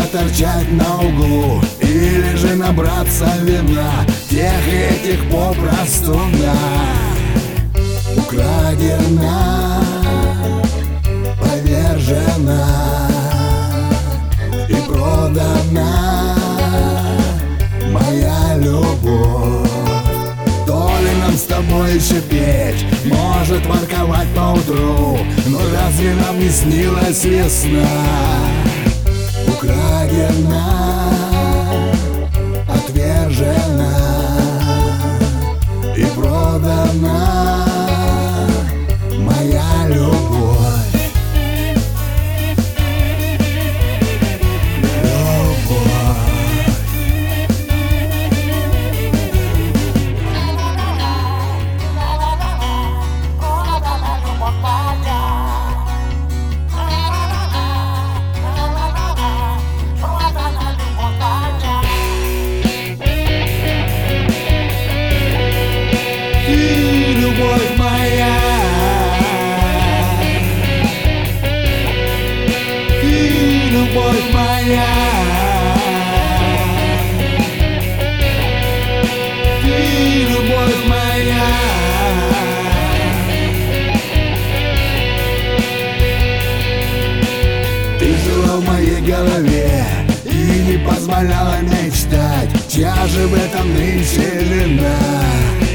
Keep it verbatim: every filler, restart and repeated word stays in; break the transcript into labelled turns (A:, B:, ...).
A: поторчать на углу или же набраться вина, тех и этих попросту на. Украдена, повержена и продана моя любовь. То ли нам с тобой еще петь, может ворковать поутру, но разве нам не снилась весна? Украдена, отвержена и продана моя любовь. Любовь моя, ты любовь моя, ты любовь моя. Ты жила в моей голове и не позволяла мечтать, чья же в этом нынче вина?